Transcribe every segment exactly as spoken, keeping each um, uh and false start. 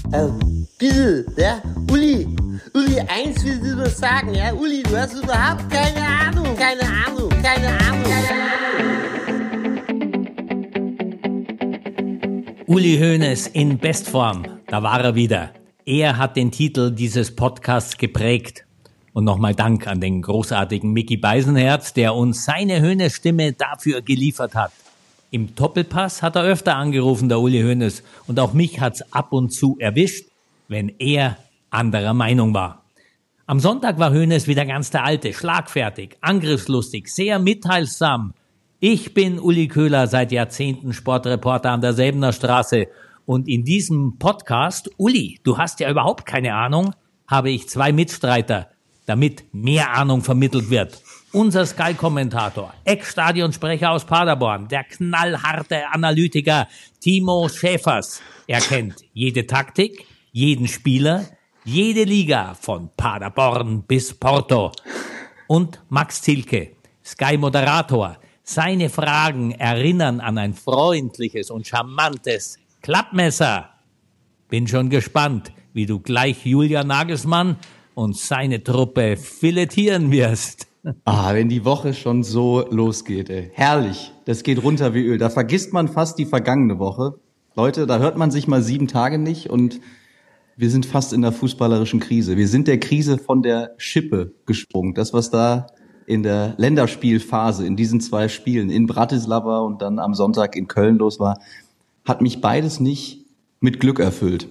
Äh, bitte, ja, Uli, Uli, eins will ich nur sagen, ja, Uli, du hast überhaupt keine Ahnung, keine Ahnung, keine Ahnung, keine Ahnung. Uli Hoeneß in Bestform, da war er wieder. Er hat den Titel dieses Podcasts geprägt. Und nochmal Dank an den großartigen Micky Beisenherz, der uns seine Hoeneß-Stimme dafür geliefert hat. Im Doppelpass hat er öfter angerufen, der Uli Hoeneß. Und auch mich hat's ab und zu erwischt, wenn er anderer Meinung war. Am Sonntag war Hoeneß wieder ganz der Alte, schlagfertig, angriffslustig, sehr mitteilsam. Ich bin Uli Köhler, seit Jahrzehnten Sportreporter an der Säbener Straße. Und in diesem Podcast, Uli, du hast ja überhaupt keine Ahnung, habe ich zwei Mitstreiter, damit mehr Ahnung vermittelt wird. Unser Sky-Kommentator, Ex-Stadionsprecher aus Paderborn, der knallharte Analytiker Timo Schäfers. Er kennt jede Taktik, jeden Spieler, jede Liga von Paderborn bis Porto. Und Max Zielke, Sky-Moderator. Seine Fragen erinnern an ein freundliches und charmantes Klappmesser. Bin schon gespannt, wie du gleich Julian Nagelsmann und seine Truppe filetieren wirst. Ah, wenn die Woche schon so losgeht, ey. Herrlich. Das geht runter wie Öl. Da vergisst man fast die vergangene Woche. Leute, da hört man sich mal sieben Tage nicht und wir sind fast in der fußballerischen Krise. Wir sind der Krise von der Schippe gesprungen. Das, was da in der Länderspielphase, in diesen zwei Spielen, in Bratislava und dann am Sonntag in Köln los war, hat mich beides nicht mit Glück erfüllt.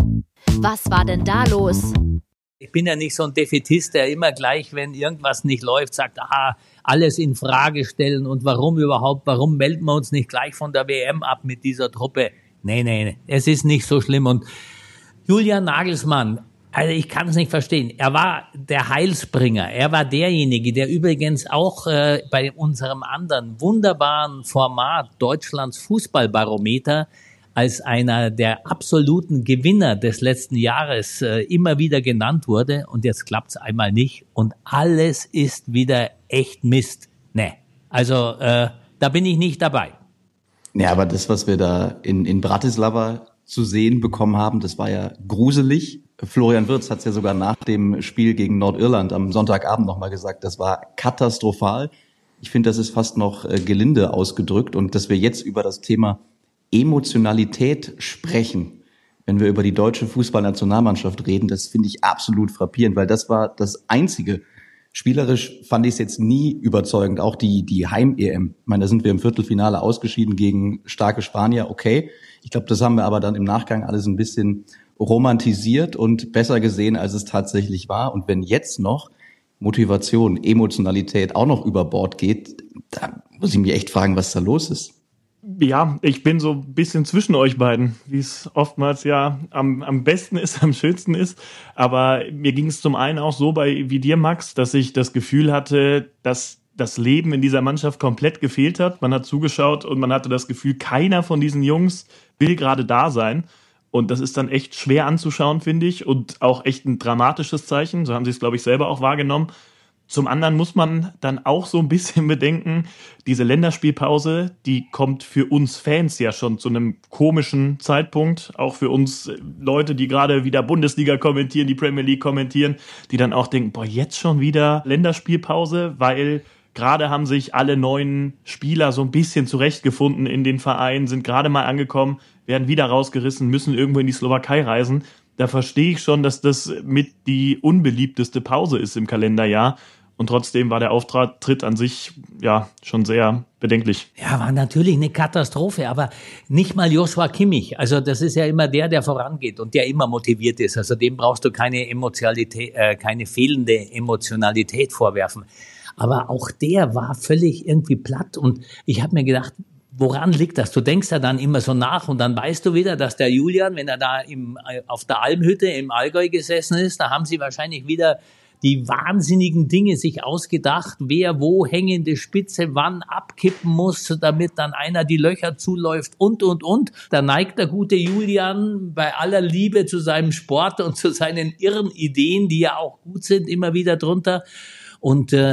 Was war denn da los? Ich bin ja nicht so ein Defätist, der immer gleich, wenn irgendwas nicht läuft, sagt, aha, alles in Frage stellen und warum überhaupt, warum melden wir uns nicht gleich von der W M ab mit dieser Truppe? Nee, nee, nee, es ist nicht so schlimm. Und Julian Nagelsmann, also ich kann es nicht verstehen, er war der Heilsbringer, er war derjenige, der übrigens auch äh, bei unserem anderen wunderbaren Format Deutschlands Fußballbarometer als einer der absoluten Gewinner des letzten Jahres äh, immer wieder genannt wurde. Und jetzt klappt's einmal nicht. Und alles ist wieder echt Mist. Nee, also äh, da bin ich nicht dabei. Ja, aber das, was wir da in, in Bratislava zu sehen bekommen haben, das war ja gruselig. Florian Wirtz hat es ja sogar nach dem Spiel gegen Nordirland am Sonntagabend nochmal gesagt, das war katastrophal. Ich finde, das ist fast noch äh, gelinde ausgedrückt. Und dass wir jetzt über das Thema Emotionalität sprechen, wenn wir über die deutsche Fußballnationalmannschaft reden, das finde ich absolut frappierend, weil das war das Einzige. Spielerisch fand ich es jetzt nie überzeugend, auch die die Heim-E M. Ich meine, da sind wir im Viertelfinale ausgeschieden gegen starke Spanier, okay. Ich glaube, das haben wir aber dann im Nachgang alles ein bisschen romantisiert und besser gesehen, als es tatsächlich war. Und wenn jetzt noch Motivation, Emotionalität auch noch über Bord geht, da muss ich mich echt fragen, was da los ist. Ja, ich bin so ein bisschen zwischen euch beiden, wie es oftmals ja am, am besten ist, am schönsten ist. Aber mir ging es zum einen auch so bei wie dir, Max, dass ich das Gefühl hatte, dass das Leben in dieser Mannschaft komplett gefehlt hat. Man hat zugeschaut und man hatte das Gefühl, keiner von diesen Jungs will gerade da sein. Und das ist dann echt schwer anzuschauen, finde ich. Und auch echt ein dramatisches Zeichen. So haben sie es, glaube ich, selber auch wahrgenommen. Zum anderen muss man dann auch so ein bisschen bedenken, diese Länderspielpause, die kommt für uns Fans ja schon zu einem komischen Zeitpunkt. Auch für uns Leute, die gerade wieder Bundesliga kommentieren, die Premier League kommentieren, die dann auch denken, boah, jetzt schon wieder Länderspielpause, weil gerade haben sich alle neuen Spieler so ein bisschen zurechtgefunden in den Vereinen, sind gerade mal angekommen, werden wieder rausgerissen, müssen irgendwo in die Slowakei reisen. Da verstehe ich schon, dass das mit die unbeliebteste Pause ist im Kalenderjahr. Und trotzdem war der Auftritt an sich ja schon sehr bedenklich. Ja, war natürlich eine Katastrophe, aber nicht mal Joshua Kimmich. Also das ist ja immer der, der vorangeht und der immer motiviert ist. Also dem brauchst du keine Emotionalität, äh, keine fehlende Emotionalität vorwerfen. Aber auch der war völlig irgendwie platt und ich habe mir gedacht, woran liegt das? Du denkst ja dann immer so nach und dann weißt du wieder, dass der Julian, wenn er da im, auf der Almhütte im Allgäu gesessen ist, da haben sie wahrscheinlich wieder die wahnsinnigen Dinge sich ausgedacht, wer wo hängende Spitze wann abkippen muss, damit dann einer die Löcher zuläuft und, und, und. Da neigt der gute Julian bei aller Liebe zu seinem Sport und zu seinen irren Ideen, die ja auch gut sind, immer wieder drunter. Und äh,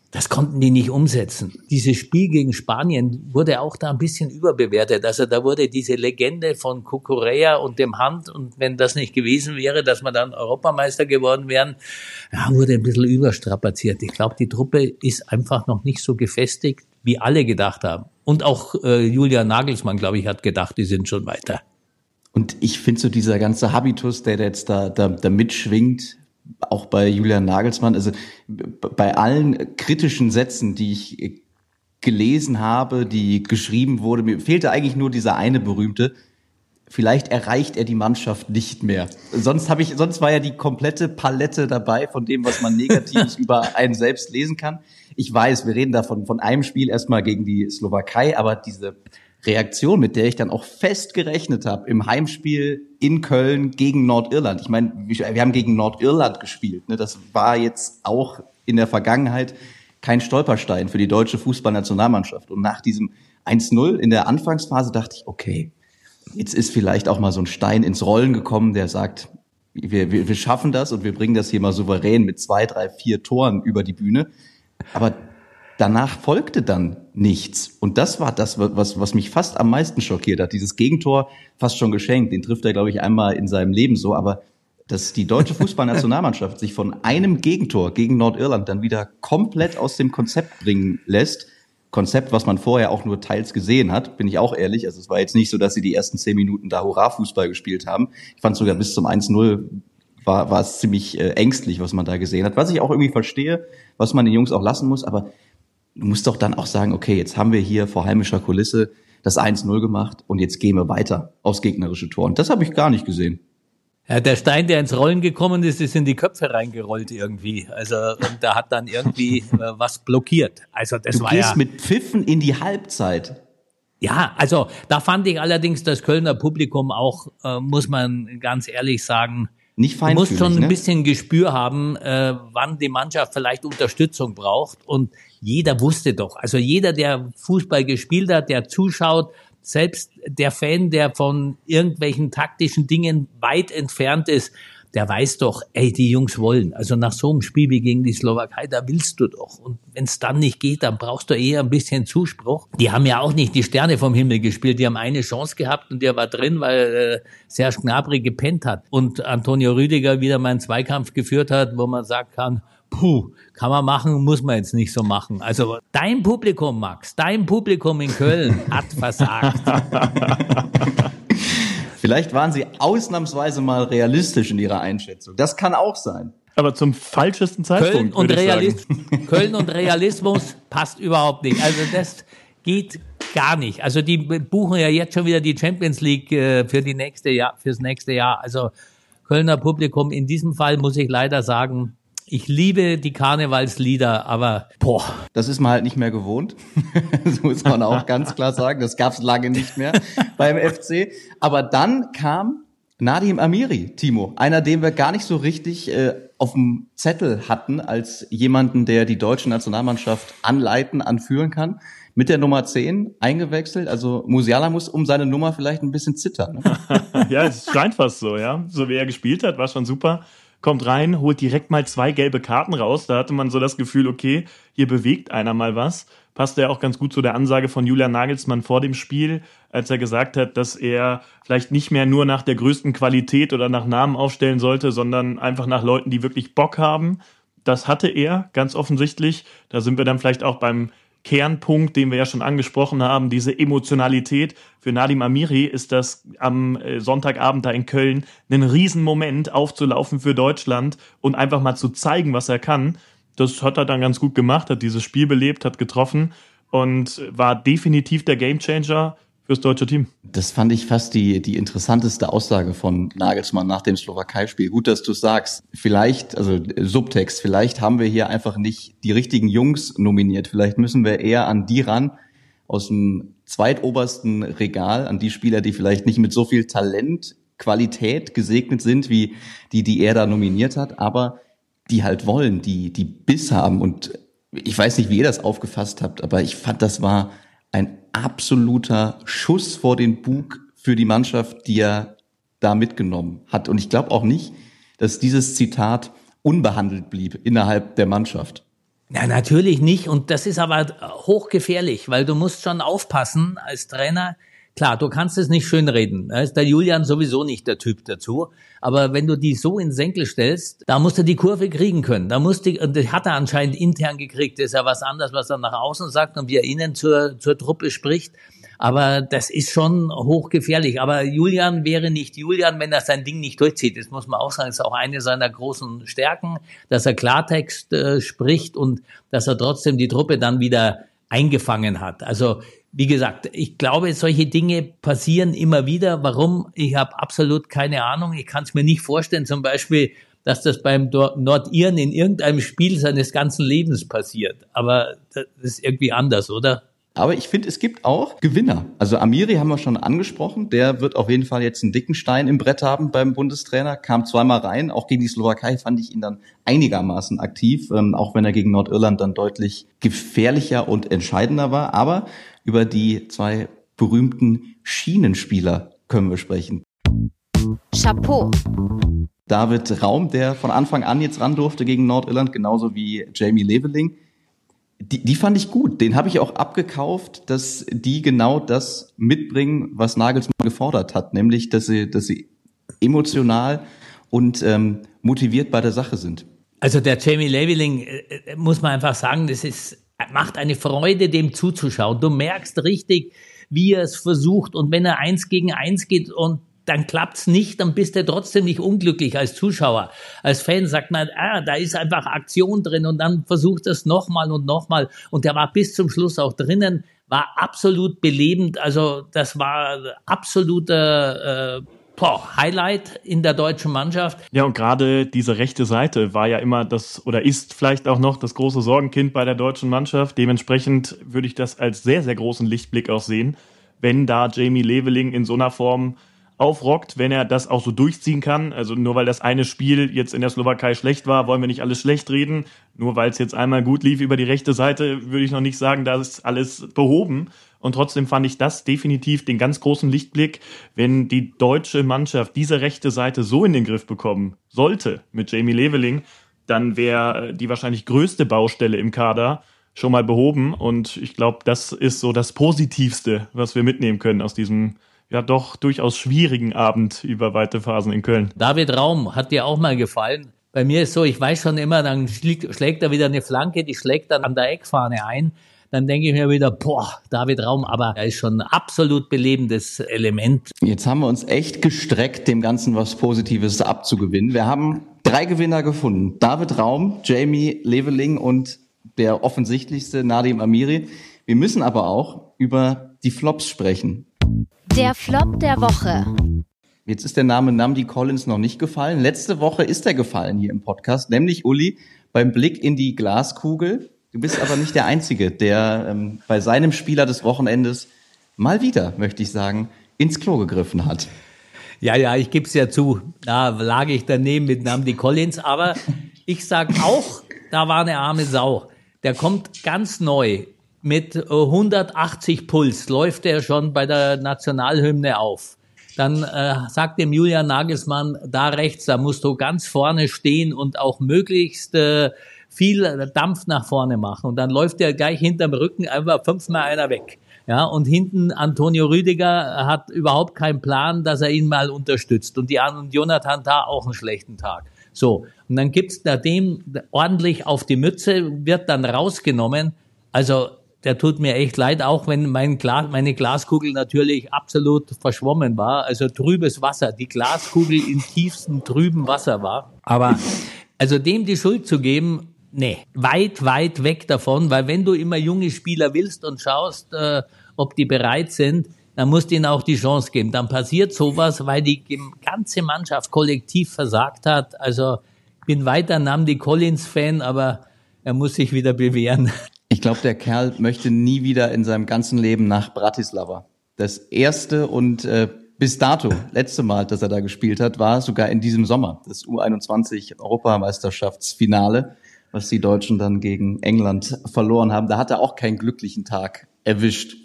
Das konnten die nicht umsetzen. Dieses Spiel gegen Spanien wurde auch da ein bisschen überbewertet. Also da wurde diese Legende von Cucurella und dem Hand, und wenn das nicht gewesen wäre, dass wir dann Europameister geworden wären, ja, wurde ein bisschen überstrapaziert. Ich glaube, die Truppe ist einfach noch nicht so gefestigt, wie alle gedacht haben. Und auch äh, Julian Nagelsmann, glaube ich, hat gedacht, die sind schon weiter. Und ich finde so dieser ganze Habitus, der jetzt da, da, da mitschwingt, auch bei Julian Nagelsmann, also bei allen kritischen Sätzen, die ich gelesen habe, die geschrieben wurde, mir fehlte eigentlich nur dieser eine berühmte, vielleicht erreicht er die Mannschaft nicht mehr. Sonst habe ich, sonst war ja die komplette Palette dabei von dem, was man Negatives über einen selbst lesen kann. Ich weiß, wir reden davon von einem Spiel erstmal gegen die Slowakei, aber diese Reaktion, mit der ich dann auch fest gerechnet habe, im Heimspiel in Köln gegen Nordirland. Ich meine, wir haben gegen Nordirland gespielt. Ne? Das war jetzt auch in der Vergangenheit kein Stolperstein für die deutsche Fußballnationalmannschaft. Und nach diesem eins null in der Anfangsphase dachte ich, okay, jetzt ist vielleicht auch mal so ein Stein ins Rollen gekommen, der sagt, wir, wir, wir schaffen das und wir bringen das hier mal souverän mit zwei, drei, vier Toren über die Bühne. Aber danach folgte dann nichts. Und das war das, was, was mich fast am meisten schockiert hat. Dieses Gegentor, fast schon geschenkt, den trifft er, glaube ich, einmal in seinem Leben so. Aber dass die deutsche Fußballnationalmannschaft sich von einem Gegentor gegen Nordirland dann wieder komplett aus dem Konzept bringen lässt, Konzept, was man vorher auch nur teils gesehen hat, bin ich auch ehrlich. Also es war jetzt nicht so, dass sie die ersten zehn Minuten da Hurra-Fußball gespielt haben. Ich fand sogar bis zum eins null war, war es ziemlich äh, ängstlich, was man da gesehen hat. Was ich auch irgendwie verstehe, was man den Jungs auch lassen muss, aber du musst doch dann auch sagen, okay, jetzt haben wir hier vor heimischer Kulisse das eins null gemacht und jetzt gehen wir weiter aufs gegnerische Tor. Und das habe ich gar nicht gesehen. Ja, der Stein, der ins Rollen gekommen ist, ist in die Köpfe reingerollt irgendwie. Also und da hat dann irgendwie äh, was blockiert. Also das du war gehst ja mit Pfiffen in die Halbzeit. Ja, also da fand ich allerdings das Kölner Publikum auch, äh, muss man ganz ehrlich sagen, nicht du musst schon ein ne? bisschen Gespür haben, äh, wann die Mannschaft vielleicht Unterstützung braucht. Und jeder wusste doch, also jeder, der Fußball gespielt hat, der zuschaut, selbst der Fan, der von irgendwelchen taktischen Dingen weit entfernt ist, der weiß doch, ey, die Jungs wollen. Also nach so einem Spiel wie gegen die Slowakei, da willst du doch. Und wenn es dann nicht geht, dann brauchst du eher ein bisschen Zuspruch. Die haben ja auch nicht die Sterne vom Himmel gespielt. Die haben eine Chance gehabt und der war drin, weil äh, Serge Gnabry gepennt hat. Und Antonio Rüdiger wieder mal einen Zweikampf geführt hat, wo man sagen kann, puh, kann man machen, muss man jetzt nicht so machen. Also dein Publikum, Max, dein Publikum in Köln hat versagt. Vielleicht waren sie ausnahmsweise mal realistisch in ihrer Einschätzung. Das kann auch sein. Aber zum falschesten Zeitpunkt, Köln und, würde ich Realis- sagen. Köln und Realismus passt überhaupt nicht. Also das geht gar nicht. Also die buchen ja jetzt schon wieder die Champions League äh, für die nächste Jahr, fürs nächste Jahr. Also Kölner Publikum, in diesem Fall muss ich leider sagen, ich liebe die Karnevalslieder, aber boah. Das ist man halt nicht mehr gewohnt. Das muss man auch ganz klar sagen. Das gab's lange nicht mehr beim F C. Aber dann kam Nadim Amiri, Timo. Einer, den wir gar nicht so richtig äh, auf dem Zettel hatten als jemanden, der die deutsche Nationalmannschaft anleiten, anführen kann. Mit der Nummer zehn eingewechselt. Also Musiala muss um seine Nummer vielleicht ein bisschen zittern. Ne? Ja, es scheint fast so, ja. So wie er gespielt hat, war schon super. Kommt rein, holt direkt mal zwei gelbe Karten raus. Da hatte man so das Gefühl, okay, hier bewegt einer mal was. Passte ja auch ganz gut zu der Ansage von Julian Nagelsmann vor dem Spiel, als er gesagt hat, dass er vielleicht nicht mehr nur nach der größten Qualität oder nach Namen aufstellen sollte, sondern einfach nach Leuten, die wirklich Bock haben. Das hatte er, ganz offensichtlich. Da sind wir dann vielleicht auch beim Kernpunkt, den wir ja schon angesprochen haben, diese Emotionalität. Für Nadim Amiri ist das am Sonntagabend da in Köln ein Riesenmoment, aufzulaufen für Deutschland und einfach mal zu zeigen, was er kann. Das hat er dann ganz gut gemacht, hat dieses Spiel belebt, hat getroffen und war definitiv der Gamechanger fürs deutsche Team. Das fand ich fast die die interessanteste Aussage von Nagelsmann nach dem Slowakei-Spiel. Gut, dass du sagst. Vielleicht, also Subtext, vielleicht haben wir hier einfach nicht die richtigen Jungs nominiert. Vielleicht müssen wir eher an die ran aus dem zweitobersten Regal, an die Spieler, die vielleicht nicht mit so viel Talent, Qualität gesegnet sind, wie die, die er da nominiert hat, aber die halt wollen, die die Biss haben. Und ich weiß nicht, wie ihr das aufgefasst habt, aber ich fand, das war ein absoluter Schuss vor den Bug für die Mannschaft, die er da mitgenommen hat. Und ich glaube auch nicht, dass dieses Zitat unbehandelt blieb innerhalb der Mannschaft. Ja, natürlich nicht. Und das ist aber hochgefährlich, weil du musst schon aufpassen als Trainer. Klar, du kannst es nicht schönreden. Da ist der Julian sowieso nicht der Typ dazu. Aber wenn du die so in Senkel stellst, da musst du die Kurve kriegen können. Da musst du, und das hat er anscheinend intern gekriegt. Das ist ja was anderes, was er nach außen sagt und wie er innen zur, zur Truppe spricht. Aber das ist schon hochgefährlich. Aber Julian wäre nicht Julian, wenn er sein Ding nicht durchzieht. Das muss man auch sagen, das ist auch eine seiner großen Stärken, dass er Klartext äh, spricht und dass er trotzdem die Truppe dann wieder eingefangen hat. Also wie gesagt, ich glaube, solche Dinge passieren immer wieder. Warum? Ich habe absolut keine Ahnung. Ich kann es mir nicht vorstellen, zum Beispiel, dass das beim Nordiren in irgendeinem Spiel seines ganzen Lebens passiert. Aber das ist irgendwie anders, oder? Aber ich finde, es gibt auch Gewinner. Also Amiri haben wir schon angesprochen. Der wird auf jeden Fall jetzt einen dicken Stein im Brett haben beim Bundestrainer. Kam zweimal rein. Auch gegen die Slowakei fand ich ihn dann einigermaßen aktiv, ähm, auch wenn er gegen Nordirland dann deutlich gefährlicher und entscheidender war. Aber über die zwei berühmten Schienenspieler können wir sprechen. Chapeau. David Raum, der von Anfang an jetzt ran durfte gegen Nordirland, genauso wie Jamie Leveling. Die, die fand ich gut. Den habe ich auch abgekauft, dass die genau das mitbringen, was Nagelsmann gefordert hat, nämlich, dass sie, dass sie emotional und ähm, motiviert bei der Sache sind. Also der Jamie Leveling, äh, muss man einfach sagen, das ist, macht eine Freude, dem zuzuschauen. Du merkst richtig, wie er es versucht, und wenn er eins gegen eins geht und dann klappt's nicht, dann bist du trotzdem nicht unglücklich als Zuschauer. Als Fan sagt man, ah, da ist einfach Aktion drin, und dann versucht es nochmal und nochmal. Und der war bis zum Schluss auch drinnen, war absolut belebend. Also das war absoluter äh, boah, Highlight in der deutschen Mannschaft. Ja, und gerade diese rechte Seite war ja immer das, oder ist vielleicht auch noch das große Sorgenkind bei der deutschen Mannschaft. Dementsprechend würde ich das als sehr, sehr großen Lichtblick auch sehen, wenn da Jamie Leveling in so einer Form aufrockt, wenn er das auch so durchziehen kann. Also nur weil das eine Spiel jetzt in der Slowakei schlecht war, wollen wir nicht alles schlecht reden. Nur weil es jetzt einmal gut lief über die rechte Seite, würde ich noch nicht sagen, da ist alles behoben. Und trotzdem fand ich das definitiv den ganz großen Lichtblick, wenn die deutsche Mannschaft diese rechte Seite so in den Griff bekommen sollte mit Jamie Leveling, dann wäre die wahrscheinlich größte Baustelle im Kader schon mal behoben. Und ich glaube, das ist so das Positivste, was wir mitnehmen können aus diesem ja doch durchaus schwierigen Abend über weite Phasen in Köln. David Raum hat dir auch mal gefallen. Bei mir ist so, ich weiß schon immer, dann schlägt, schlägt er wieder eine Flanke, die schlägt dann an der Eckfahne ein. Dann denke ich mir wieder, boah, David Raum, aber er ist schon ein absolut belebendes Element. Jetzt haben wir uns echt gestreckt, dem Ganzen was Positives abzugewinnen. Wir haben drei Gewinner gefunden. David Raum, Jamie Leveling und der offensichtlichste Nadim Amiri. Wir müssen aber auch über die Flops sprechen. Der Flop der Woche. Jetzt ist der Name Nnamdi Collins noch nicht gefallen. Letzte Woche ist er gefallen hier im Podcast, nämlich Uli beim Blick in die Glaskugel. Du bist aber nicht der Einzige, der ähm, bei seinem Spieler des Wochenendes mal wieder, möchte ich sagen, ins Klo gegriffen hat. Ja, ja, ich gebe es ja zu. Da lag ich daneben mit Nnamdi Collins. Aber ich sage auch, da war eine arme Sau. Der kommt ganz neu. Mit hundertachtzig Puls läuft er schon bei der Nationalhymne auf. Dann äh, sagt dem Julian Nagelsmann, da rechts, da musst du ganz vorne stehen und auch möglichst äh, viel Dampf nach vorne machen. Und dann läuft er gleich hinterm Rücken einfach fünfmal einer weg. Ja, und hinten Antonio Rüdiger hat überhaupt keinen Plan, dass er ihn mal unterstützt. Und die und Jonathan Tah auch einen schlechten Tag. So, und dann gibt's da dem ordentlich auf die Mütze, wird dann rausgenommen. Also der tut mir echt leid, auch wenn mein Glas, meine Glaskugel natürlich absolut verschwommen war. Also trübes Wasser, die Glaskugel in tiefstem trüben Wasser war. Aber also dem die Schuld zu geben, nee, weit, weit weg davon. Weil wenn du immer junge Spieler willst und schaust, äh, ob die bereit sind, dann musst du ihnen auch die Chance geben. Dann passiert sowas, weil die ganze Mannschaft kollektiv versagt hat. Also ich bin weiter Nnamdi Collins-Fan, aber er muss sich wieder bewähren. Ich glaube, der Kerl möchte nie wieder in seinem ganzen Leben nach Bratislava. Das erste und äh, bis dato, letzte Mal, dass er da gespielt hat, war sogar in diesem Sommer. Das U einundzwanzig Europameisterschaftsfinale, was die Deutschen dann gegen England verloren haben. Da hat er auch keinen glücklichen Tag erwischt.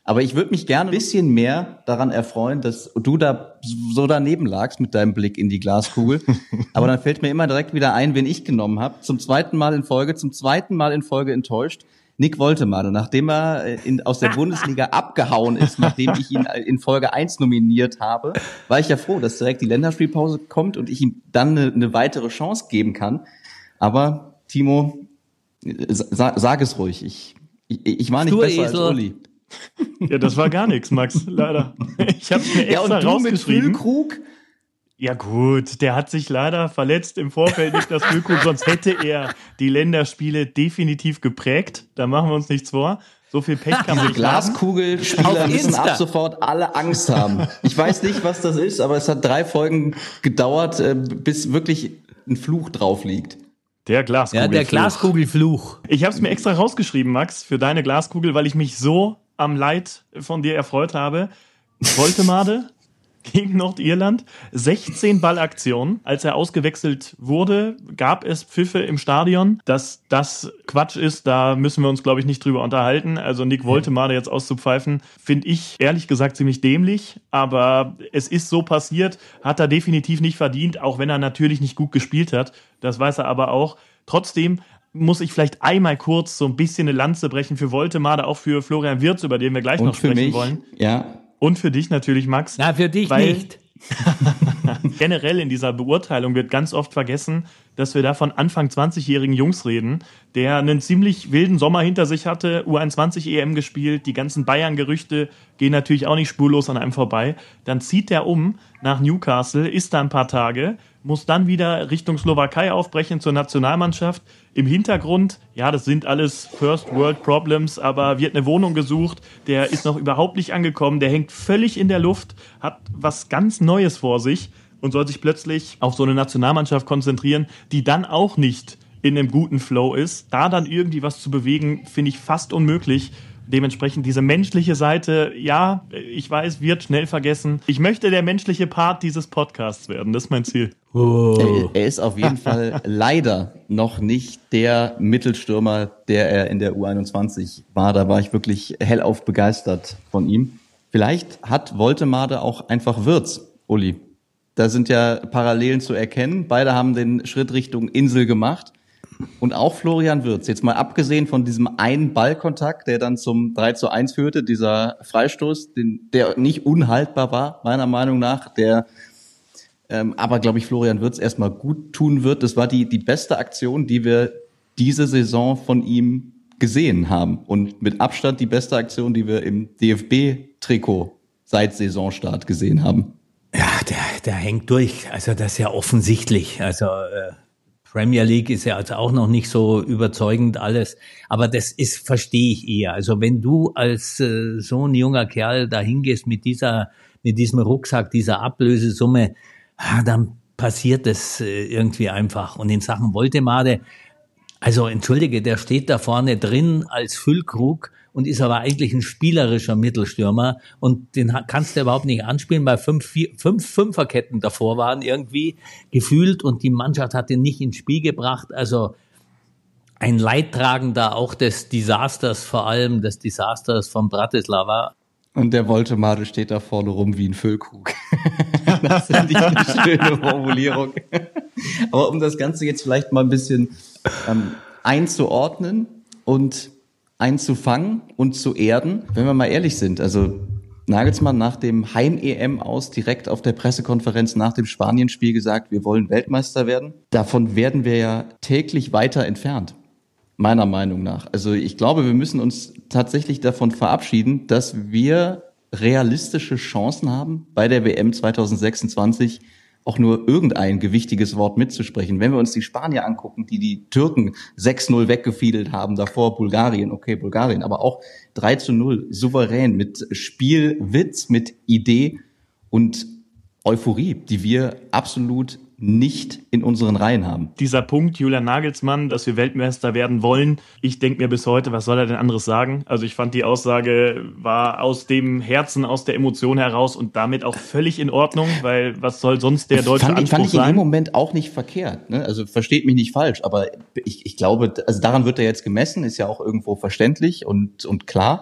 Aber ich würde mich gerne ein bisschen mehr daran erfreuen, dass du da so daneben lagst mit deinem Blick in die Glaskugel. Aber dann fällt mir immer direkt wieder ein, wen ich genommen habe. Zum zweiten Mal in Folge, zum zweiten Mal in Folge enttäuscht. Nick Woltemade, nachdem er in, aus der Bundesliga abgehauen ist, nachdem ich ihn in Folge eins nominiert habe, war ich ja froh, dass direkt die Länderspielpause kommt und ich ihm dann eine, eine weitere Chance geben kann. Aber Timo, sag, sag es ruhig, ich, ich, ich war nicht Stur besser Esel. als Uli. Ja, das war gar nichts, Max, leider. Ich habe mir Ja, extra und du mit rausgeschrieben. Füllkrug? Ja gut, der hat sich leider verletzt im Vorfeld, nicht das Füllkrug, sonst hätte er die Länderspiele definitiv geprägt. Da machen wir uns nichts vor. So viel Pech kann man Diese nicht haben. Glaskugelspieler Auf müssen Insta. ab sofort alle Angst haben. Ich weiß nicht, was das ist, aber es hat drei Folgen gedauert, äh, bis wirklich ein Fluch drauf liegt. Der Glaskugel. Ja, der Glaskugelfluch. Ich habe es mir extra rausgeschrieben, Max, für deine Glaskugel, weil ich mich so am Leid von dir erfreut habe. Woltemade gegen Nordirland, sechzehn Ballaktionen. Als er ausgewechselt wurde, gab es Pfiffe im Stadion. Dass das Quatsch ist, da müssen wir uns, glaube ich, nicht drüber unterhalten. Also Nick Woltemade jetzt auszupfeifen, finde ich ehrlich gesagt ziemlich dämlich. Aber es ist so passiert, hat er definitiv nicht verdient, auch wenn er natürlich nicht gut gespielt hat. Das weiß er aber auch. Trotzdem muss ich vielleicht einmal kurz so ein bisschen eine Lanze brechen für Woltemade, auch für Florian Wirtz, über den wir gleich Und noch für sprechen mich, wollen. ja, Und für dich natürlich, Max. Na, für dich Weil- nicht. Generell in dieser Beurteilung wird ganz oft vergessen, dass wir da von Anfang zwanzigjährigen Jungs reden, der einen ziemlich wilden Sommer hinter sich hatte, U einundzwanzig E M gespielt, die ganzen Bayern-Gerüchte gehen natürlich auch nicht spurlos an einem vorbei. Dann zieht er um nach Newcastle, ist da ein paar Tage, muss dann wieder Richtung Slowakei aufbrechen zur Nationalmannschaft. Im Hintergrund, ja, das sind alles First World Problems, aber wird eine Wohnung gesucht, der ist noch überhaupt nicht angekommen, der hängt völlig in der Luft, hat was ganz Neues vor sich und soll sich plötzlich auf so eine Nationalmannschaft konzentrieren, die dann auch nicht in einem guten Flow ist. Da dann irgendwie was zu bewegen, finde ich fast unmöglich. Dementsprechend diese menschliche Seite, ja, ich weiß, wird schnell vergessen. Ich möchte der menschliche Part dieses Podcasts werden, das ist mein Ziel. Oh. er, er ist auf jeden Fall leider noch nicht der Mittelstürmer, der er in der U einundzwanzig war. Da war ich wirklich hellauf begeistert von ihm. Vielleicht hat Woltemade auch einfach Wirtz, Uli. Da sind ja Parallelen zu erkennen. Beide haben den Schritt Richtung Insel gemacht. Und auch Florian Wirtz, jetzt mal abgesehen von diesem einen Ballkontakt, der dann zum drei zu eins führte, dieser Freistoß, den, der nicht unhaltbar war, meiner Meinung nach, der ähm, aber, glaube ich, Florian Wirtz erstmal gut tun wird. Das war die, die beste Aktion, die wir diese Saison von ihm gesehen haben. Und mit Abstand die beste Aktion, die wir im D F B-Trikot seit Saisonstart gesehen haben. Ja, der, der hängt durch. Also das ist ja offensichtlich. Also äh, Premier League ist ja also auch noch nicht so überzeugend alles. Aber das ist, verstehe ich eher. Also wenn du als äh, so ein junger Kerl da hingehst mit dieser, mit diesem Rucksack, dieser Ablösesumme, ah, dann passiert das äh, irgendwie einfach. Und in Sachen Woltemade, also entschuldige, der steht da vorne drin als Füllkrug und ist aber eigentlich ein spielerischer Mittelstürmer und den kannst du überhaupt nicht anspielen, weil fünf, vier, fünf Fünferketten davor waren irgendwie gefühlt und die Mannschaft hat ihn nicht ins Spiel gebracht. Also ein Leidtragender auch des Desasters, vor allem des Desasters von Bratislava. Und der Woltemade steht da vorne rum wie ein Füllkrug. Das ist nicht eine schöne Formulierung. Aber um das Ganze jetzt vielleicht mal ein bisschen ähm, einzuordnen und einzufangen und zu erden, wenn wir mal ehrlich sind, also Nagelsmann nach dem Heim-E M aus direkt auf der Pressekonferenz nach dem Spanien-Spiel gesagt, wir wollen Weltmeister werden. Davon werden wir ja täglich weiter entfernt, meiner Meinung nach. Also ich glaube, wir müssen uns tatsächlich davon verabschieden, dass wir realistische Chancen haben, bei der W M zwanzig sechsundzwanzig auch nur irgendein gewichtiges Wort mitzusprechen. Wenn wir uns die Spanier angucken, die die Türken sechs null weggefiedelt haben, davor Bulgarien, okay, Bulgarien, aber auch drei zu null, souverän, mit Spielwitz, mit Idee und Euphorie, die wir absolut nicht in unseren Reihen haben. Dieser Punkt, Julian Nagelsmann, dass wir Weltmeister werden wollen, ich denke mir bis heute, was soll er denn anderes sagen? Also ich fand, die Aussage war aus dem Herzen, aus der Emotion heraus und damit auch völlig in Ordnung, weil was soll sonst der deutsche fand, Anspruch fand ich in sein? dem Moment auch nicht verkehrt, ne? Also versteht mich nicht falsch, aber ich, ich glaube, also daran wird er jetzt gemessen, ist ja auch irgendwo verständlich und, und klar.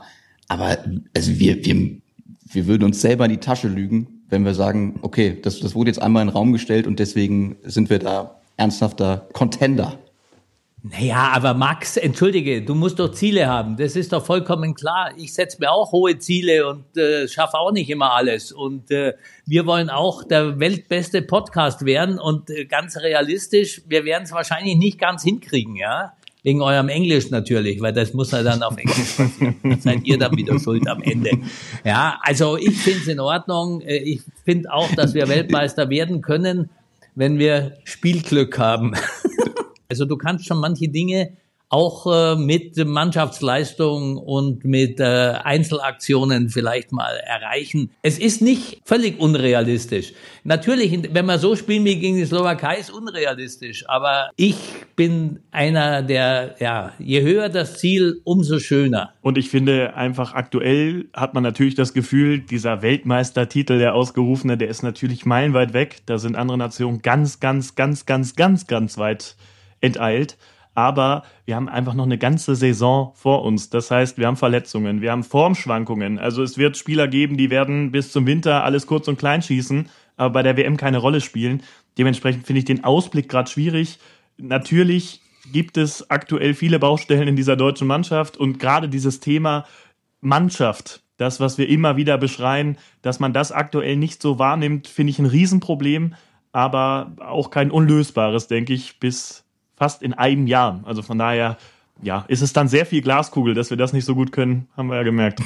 Aber also wir, wir, wir würden uns selber in die Tasche lügen, wenn wir sagen, okay, das, das wurde jetzt einmal in den Raum gestellt und deswegen sind wir da ernsthafter Contender. Naja, aber Max, entschuldige, du musst doch Ziele haben. Das ist doch vollkommen klar. Ich setze mir auch hohe Ziele und äh, schaffe auch nicht immer alles. Und äh, wir wollen auch der weltbeste Podcast werden. Und äh, ganz realistisch, wir werden es wahrscheinlich nicht ganz hinkriegen, ja? Wegen eurem Englisch natürlich, weil das muss ja dann auf Englisch passieren. Dann seid ihr dann wieder schuld am Ende. Ja, also ich finde es in Ordnung. Ich finde auch, dass wir Weltmeister werden können, wenn wir Spielglück haben. Also du kannst schon manche Dinge auch äh, mit Mannschaftsleistung und mit äh, Einzelaktionen vielleicht mal erreichen. Es ist nicht völlig unrealistisch. Natürlich, wenn wir so spielen wie gegen die Slowakei, ist unrealistisch. Aber ich bin einer, der, ja, je höher das Ziel, umso schöner. Und ich finde einfach aktuell hat man natürlich das Gefühl, dieser Weltmeistertitel, der ausgerufene, der ist natürlich meilenweit weg. Da sind andere Nationen ganz, ganz, ganz, ganz, ganz, ganz weit enteilt. Aber wir haben einfach noch eine ganze Saison vor uns. Das heißt, wir haben Verletzungen, wir haben Formschwankungen. Also es wird Spieler geben, die werden bis zum Winter alles kurz und klein schießen, aber bei der W M keine Rolle spielen. Dementsprechend finde ich den Ausblick gerade schwierig. Natürlich gibt es aktuell viele Baustellen in dieser deutschen Mannschaft und gerade dieses Thema Mannschaft, das, was wir immer wieder beschreien, dass man das aktuell nicht so wahrnimmt, finde ich ein Riesenproblem, aber auch kein unlösbares, denke ich, bis fast in einem Jahr. Also von daher, ja, ist es dann sehr viel Glaskugel, dass wir das nicht so gut können, haben wir ja gemerkt.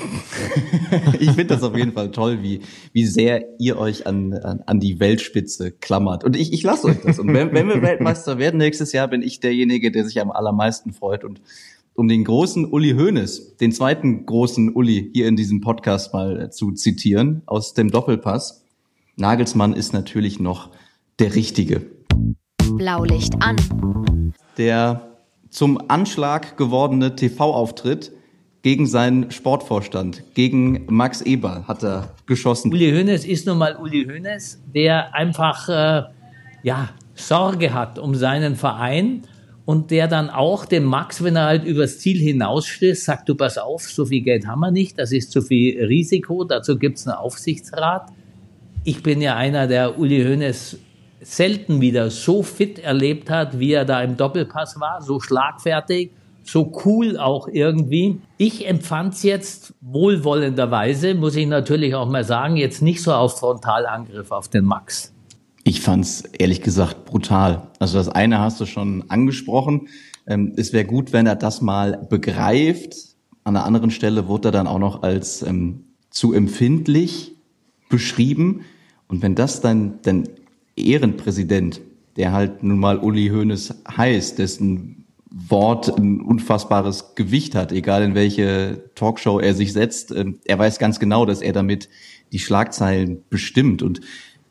Ich finde das auf jeden Fall toll, wie, wie sehr ihr euch an, an, an die Weltspitze klammert. Und ich, ich lasse euch das. Und wenn, wenn wir Weltmeister werden nächstes Jahr, bin ich derjenige, der sich am allermeisten freut. Und um den großen Uli Hoeneß, den zweiten großen Uli hier in diesem Podcast mal zu zitieren, aus dem Doppelpass: Nagelsmann ist natürlich noch der Richtige. Blaulicht an. Der zum Anschlag gewordene T V-Auftritt gegen seinen Sportvorstand, gegen Max Eberl hat er geschossen. Uli Hoeneß ist nun mal Uli Hoeneß, der einfach äh, ja, Sorge hat um seinen Verein und der dann auch dem Max, wenn er halt übers Ziel hinausstößt, sagt, du pass auf, so viel Geld haben wir nicht, das ist zu viel Risiko, dazu gibt's einen Aufsichtsrat. Ich bin ja einer, der Uli Hoeneß selten wieder so fit erlebt hat, wie er da im Doppelpass war, so schlagfertig, so cool auch irgendwie. Ich empfand es jetzt wohlwollenderweise, muss ich natürlich auch mal sagen, jetzt nicht so auf Frontalangriff auf den Max. Ich fand's ehrlich gesagt brutal. Also das eine hast du schon angesprochen. Ähm, es wäre gut, wenn er das mal begreift. An der anderen Stelle wurde er dann auch noch als ähm, zu empfindlich beschrieben. Und wenn das dann, dann Ehrenpräsident, der halt nun mal Uli Hoeneß heißt, dessen Wort ein unfassbares Gewicht hat, egal in welche Talkshow er sich setzt. Er weiß ganz genau, dass er damit die Schlagzeilen bestimmt. Und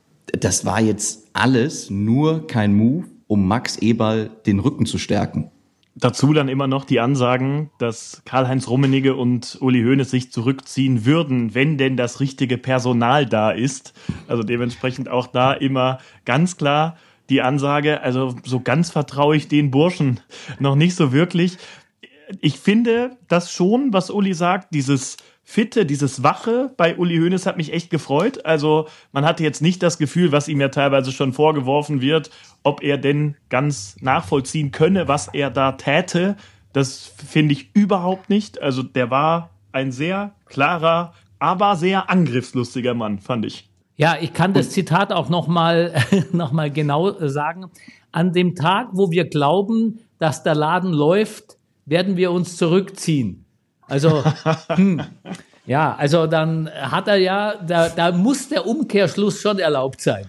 das war jetzt alles nur kein Move, um Max Eberl den Rücken zu stärken. Dazu dann immer noch die Ansagen, dass Karl-Heinz Rummenigge und Uli Hoeneß sich zurückziehen würden, wenn denn das richtige Personal da ist. Also dementsprechend auch da immer ganz klar die Ansage, also so ganz vertraue ich den Burschen noch nicht so wirklich. Ich finde das schon, was Uli sagt, dieses Fitte, dieses Wache bei Uli Hoeneß hat mich echt gefreut. Also man hatte jetzt nicht das Gefühl, was ihm ja teilweise schon vorgeworfen wird, ob er denn ganz nachvollziehen könne, was er da täte. Das finde ich überhaupt nicht. Also der war ein sehr klarer, aber sehr angriffslustiger Mann, fand ich. Ja, ich kann das Zitat auch nochmal noch mal genau sagen. An dem Tag, wo wir glauben, dass der Laden läuft, werden wir uns zurückziehen. Also, hm, ja, also dann hat er ja, da, da muss der Umkehrschluss schon erlaubt sein.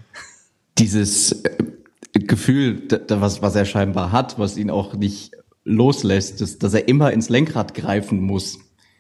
Dieses äh, Gefühl, da, was, was er scheinbar hat, was ihn auch nicht loslässt, ist, dass er immer ins Lenkrad greifen muss.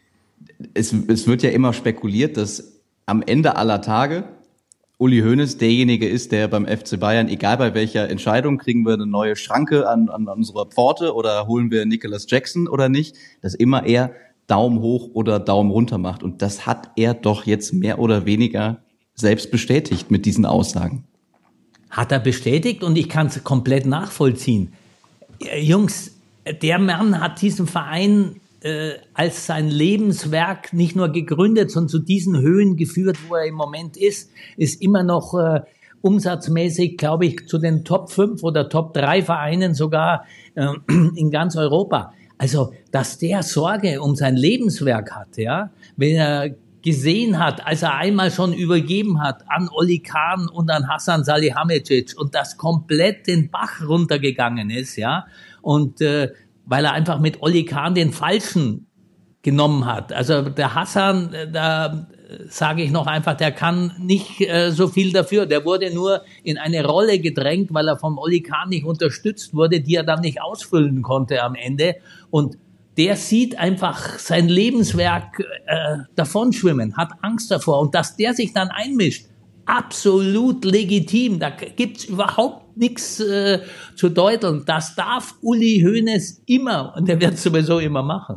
Es, es wird ja immer spekuliert, dass am Ende aller Tage Uli Hoeneß derjenige ist, der beim F C Bayern, egal bei welcher Entscheidung, kriegen wir eine neue Schranke an, an unserer Pforte oder holen wir Nicholas Jackson oder nicht, dass immer er Daumen hoch oder Daumen runter macht. Und das hat er doch jetzt mehr oder weniger selbst bestätigt mit diesen Aussagen. Hat er bestätigt und ich kann es komplett nachvollziehen. Jungs, der Mann hat diesen Verein äh, als sein Lebenswerk nicht nur gegründet, sondern zu diesen Höhen geführt, wo er im Moment ist, ist immer noch äh, umsatzmäßig, glaube ich, zu den Top fünf oder Top drei Vereinen sogar äh, in ganz Europa. Also, dass der Sorge um sein Lebenswerk hat, ja, wenn er gesehen hat, als er einmal schon übergeben hat an Oli Kahn und an Hasan Salihamidzic und das komplett den Bach runtergegangen ist, ja, und äh, weil er einfach mit Oli Kahn den Falschen genommen hat. Also der Hasan, da sage ich noch einfach, der kann nicht äh, so viel dafür. Der wurde nur in eine Rolle gedrängt, weil er vom Oli Kahn nicht unterstützt wurde, die er dann nicht ausfüllen konnte am Ende. Und der sieht einfach sein Lebenswerk äh, davonschwimmen, hat Angst davor. Und dass der sich dann einmischt, absolut legitim. Da gibt's überhaupt nichts äh, zu deuteln. Das darf Uli Hoeneß immer und der wird es sowieso immer machen.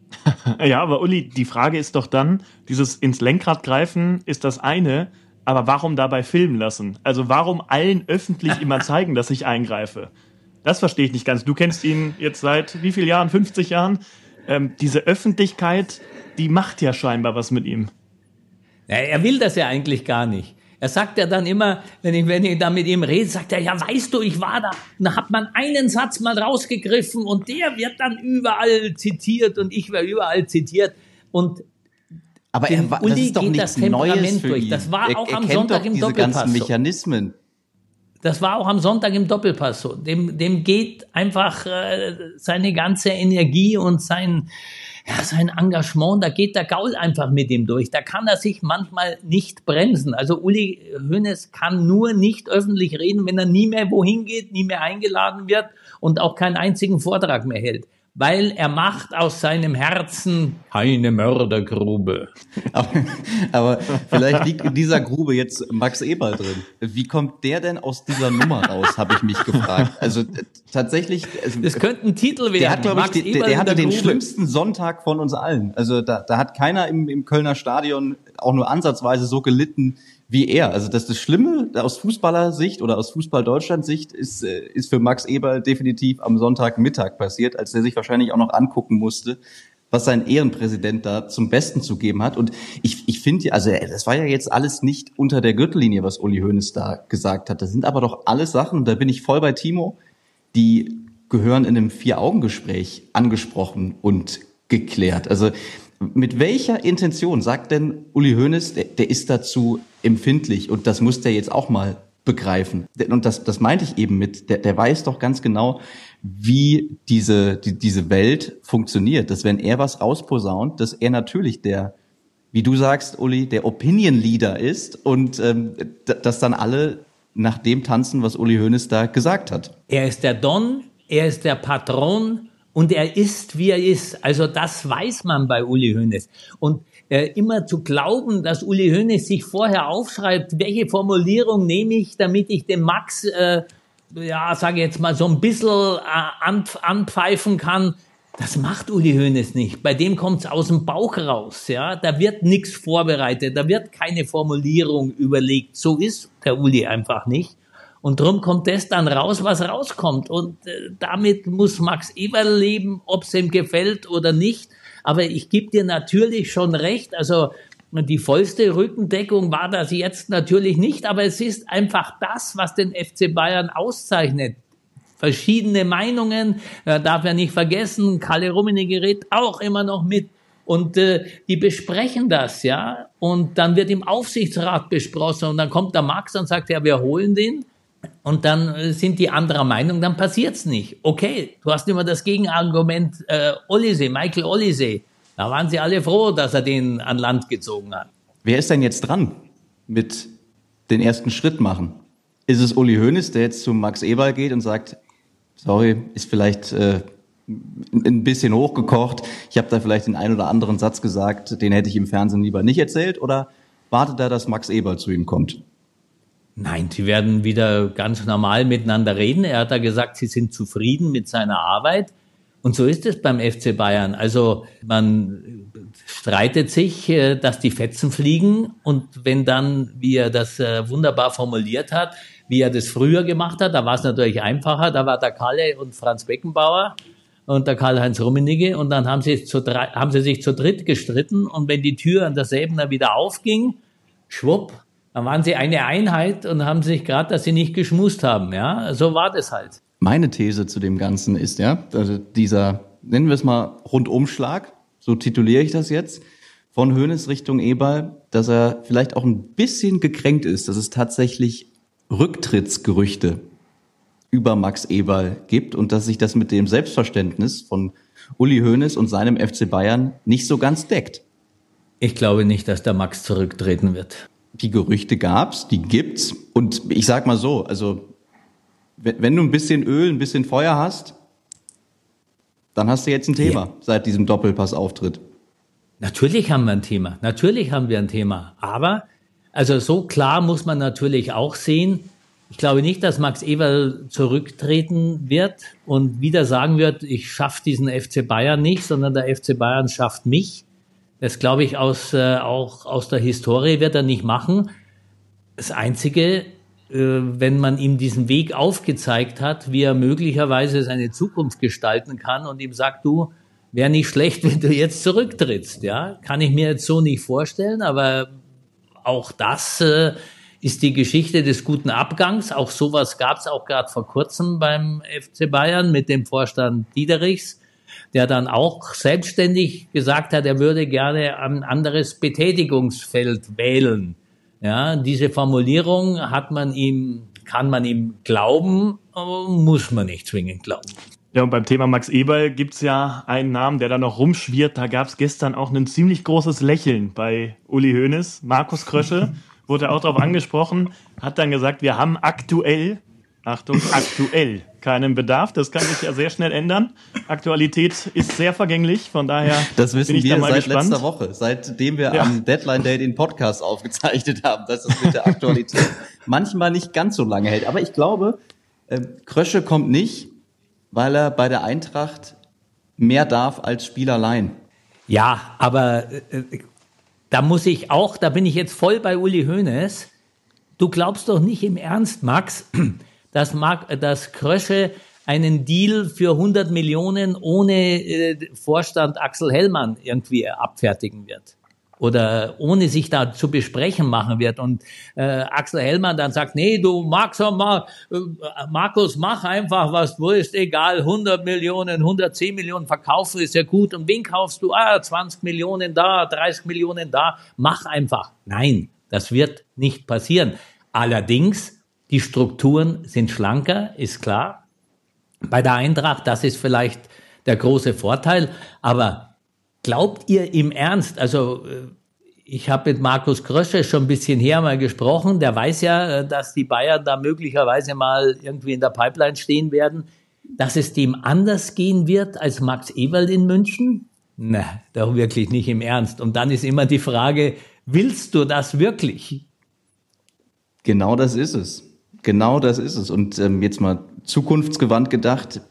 Ja, aber Uli, die Frage ist doch dann, dieses ins Lenkrad greifen ist das eine, aber warum dabei filmen lassen? Also warum allen öffentlich immer zeigen, dass ich eingreife? Das verstehe ich nicht ganz. Du kennst ihn jetzt seit wie vielen Jahren? fünfzig Jahren? Ähm, diese Öffentlichkeit, die macht ja scheinbar was mit ihm. Ja, er will das ja eigentlich gar nicht. Er sagt ja dann immer, wenn ich, wenn ich da mit ihm rede, sagt er, ja, weißt du, ich war da. Und da hat man einen Satz mal rausgegriffen und der wird dann überall zitiert und ich werde überall zitiert. Und aber er war, Uli das ist doch geht nichts das Temperament Neues für durch. ihn. Das war er, auch er am kennt Sonntag doch im diese Doppelpass ganzen so. Mechanismen. Das war auch am Sonntag im Doppelpass so. Dem, dem geht einfach äh, seine ganze Energie und sein, ja, sein Engagement, da geht der Gaul einfach mit ihm durch. Da kann er sich manchmal nicht bremsen. Also Uli Hoeneß kann nur nicht öffentlich reden, wenn er nie mehr wohin geht, nie mehr eingeladen wird und auch keinen einzigen Vortrag mehr hält. Weil er macht aus seinem Herzen keine Mördergrube. Aber, aber vielleicht liegt in dieser Grube jetzt Max Eberl drin. Wie kommt der denn aus dieser Nummer raus, habe ich mich gefragt. Also t- tatsächlich... Also, das könnte ein Titel werden. Der hat, glaube ich, Max die, der, der Eberl hatte in der den Grube. schlimmsten Sonntag von uns allen. Also da, da hat keiner im, im Kölner Stadion auch nur ansatzweise so gelitten wie er. Also das, das Schlimme aus Fußballersicht oder aus Fußball-Deutschland-Sicht ist, ist für Max Eberl definitiv am Sonntagmittag passiert, als er sich wahrscheinlich auch noch angucken musste, was sein Ehrenpräsident da zum Besten zu geben hat. Und ich, ich finde, also das war ja jetzt alles nicht unter der Gürtellinie, was Uli Hoeneß da gesagt hat. Das sind aber doch alles Sachen, und da bin ich voll bei Timo, die gehören in einem Vier-Augen-Gespräch angesprochen und geklärt. Also mit welcher Intention sagt denn Uli Hoeneß, der, der ist dazu empfindlich und das muss der jetzt auch mal begreifen. Und das, das meinte ich eben mit, der, der weiß doch ganz genau, wie diese, die, diese Welt funktioniert. Dass wenn er was rausposaunt, dass er natürlich der, wie du sagst, Uli, der Opinion Leader ist und ähm, dass dann alle nach dem tanzen, was Uli Hoeneß da gesagt hat. Er ist der Don, er ist der Patron und er ist, wie er ist. Also das weiß man bei Uli Hoeneß. Und äh, immer zu glauben, dass Uli Hoeneß sich vorher aufschreibt, welche Formulierung nehme ich, damit ich dem Max, äh, ja, sage ich jetzt mal, so ein bisschen äh, an, anpfeifen kann, das macht Uli Hoeneß nicht. Bei dem kommt's aus dem Bauch raus. Ja, da wird nichts vorbereitet, da wird keine Formulierung überlegt. So ist der Uli einfach nicht. Und drum kommt das dann raus, was rauskommt. Und äh, damit muss Max Eberl leben, ob es ihm gefällt oder nicht. Aber ich gebe dir natürlich schon recht. Also die vollste Rückendeckung war das jetzt natürlich nicht. Aber es ist einfach das, was den F C Bayern auszeichnet. Verschiedene Meinungen, äh, darf er nicht vergessen. Kalle Rummenigge redet auch immer noch mit. Und äh, die besprechen das, ja. Und dann wird im Aufsichtsrat besprochen. Und dann kommt der Max und sagt, ja, wir holen den. Und dann sind die anderer Meinung, dann passiert's nicht. Okay, du hast immer das Gegenargument äh, Olise, Michael Olise. Da waren sie alle froh, dass er den an Land gezogen hat. Wer ist denn jetzt dran mit den ersten Schritt machen? Ist es Uli Hoeneß, der jetzt zu Max Eberl geht und sagt, sorry, ist vielleicht äh, ein bisschen hochgekocht, ich habe da vielleicht den einen oder anderen Satz gesagt, den hätte ich im Fernsehen lieber nicht erzählt, oder wartet er, dass Max Eberl zu ihm kommt? Nein, sie werden wieder ganz normal miteinander reden. Er hat da gesagt, sie sind zufrieden mit seiner Arbeit. Und so ist es beim F C Bayern. Also man streitet sich, dass die Fetzen fliegen. Und wenn dann, wie er das wunderbar formuliert hat, wie er das früher gemacht hat, da war es natürlich einfacher. Da war der Kalle und Franz Beckenbauer. und der Karl-Heinz Rummenigge und dann haben sie, zu drei, haben sie sich zu dritt gestritten und wenn die Tür an der Säbener wieder aufging, schwupp, dann waren sie eine Einheit und haben sich gerade, dass sie nicht geschmust haben. Ja, so war das halt. Meine These zu dem Ganzen ist, ja, also dieser, nennen wir es mal Rundumschlag, so tituliere ich das jetzt, von Hoeneß Richtung Eberl, dass er vielleicht auch ein bisschen gekränkt ist, dass es tatsächlich Rücktrittsgerüchte über Max Eberl gibt und dass sich das mit dem Selbstverständnis von Uli Hoeneß und seinem F C Bayern nicht so ganz deckt. Ich glaube nicht, dass der Max zurücktreten wird. Die Gerüchte gab's, die gibt's und ich sag mal so, also wenn du ein bisschen Öl, ein bisschen Feuer hast, dann hast du jetzt ein Thema ja. seit diesem Doppelpass-Auftritt. Natürlich haben wir ein Thema, natürlich haben wir ein Thema, aber also so klar muss man natürlich auch sehen, ich glaube nicht, dass Max Eberl zurücktreten wird und wieder sagen wird, ich schaffe diesen F C Bayern nicht, sondern der F C Bayern schafft mich. Das glaube ich aus, äh, auch aus der Historie wird er nicht machen. Das Einzige, äh, wenn man ihm diesen Weg aufgezeigt hat, wie er möglicherweise seine Zukunft gestalten kann und ihm sagt, du, wäre nicht schlecht, wenn du jetzt zurücktrittst. Ja, kann ich mir jetzt so nicht vorstellen, aber auch das äh, ist die Geschichte des guten Abgangs. Auch sowas gab es auch gerade vor kurzem beim F C Bayern mit dem Vorstand Diederichs, der dann auch selbstständig gesagt hat, er würde gerne ein anderes Betätigungsfeld wählen. Ja, diese Formulierung hat man ihm, kann man ihm glauben, muss man nicht zwingend glauben. Ja, und beim Thema Max Eberl gibt's ja einen Namen, der da noch rumschwirrt. Da gab's gestern auch ein ziemlich großes Lächeln bei Uli Hoeneß. Markus Krösche wurde auch darauf angesprochen, hat dann gesagt, wir haben aktuell, Achtung, aktuell keinen Bedarf. Das kann sich ja sehr schnell ändern. Aktualität ist sehr vergänglich, von daher das wissen bin ich wir da mal seit gespannt. letzter Woche, seitdem wir ja. am Deadline Day den Podcast aufgezeichnet haben, dass es mit der Aktualität manchmal nicht ganz so lange hält. Aber ich glaube, äh, Krösche kommt nicht, weil er bei der Eintracht mehr darf als Spielerlein. Ja, aber äh, da muss ich auch, da bin ich jetzt voll bei Uli Hoeneß. Du glaubst doch nicht im Ernst, Max, dass, Marc, dass Krösche einen Deal für hundert Millionen ohne äh, Vorstand Axel Hellmann irgendwie abfertigen wird. Oder ohne sich da zu besprechen machen wird. Und äh, Axel Hellmann dann sagt, nee, du Max, mal, äh, Markus, mach einfach, was du willst, egal, hundert Millionen, hundertzehn Millionen verkaufen ist ja gut. Und wen kaufst du? Ah, zwanzig Millionen da, dreißig Millionen da. Mach einfach. Nein, das wird nicht passieren. Allerdings, die Strukturen sind schlanker, ist klar. Bei der Eintracht, das ist vielleicht der große Vorteil, aber glaubt ihr im Ernst, also ich habe mit Markus Krösche schon ein bisschen her mal gesprochen, der weiß ja, dass die Bayern da möglicherweise mal irgendwie in der Pipeline stehen werden, dass es dem anders gehen wird als Max Eberl in München? Na, doch wirklich nicht im Ernst. Und dann ist immer die Frage, willst du das wirklich? Genau das ist es. Genau das ist es. Und ähm, jetzt mal zukunftsgewandt gedacht,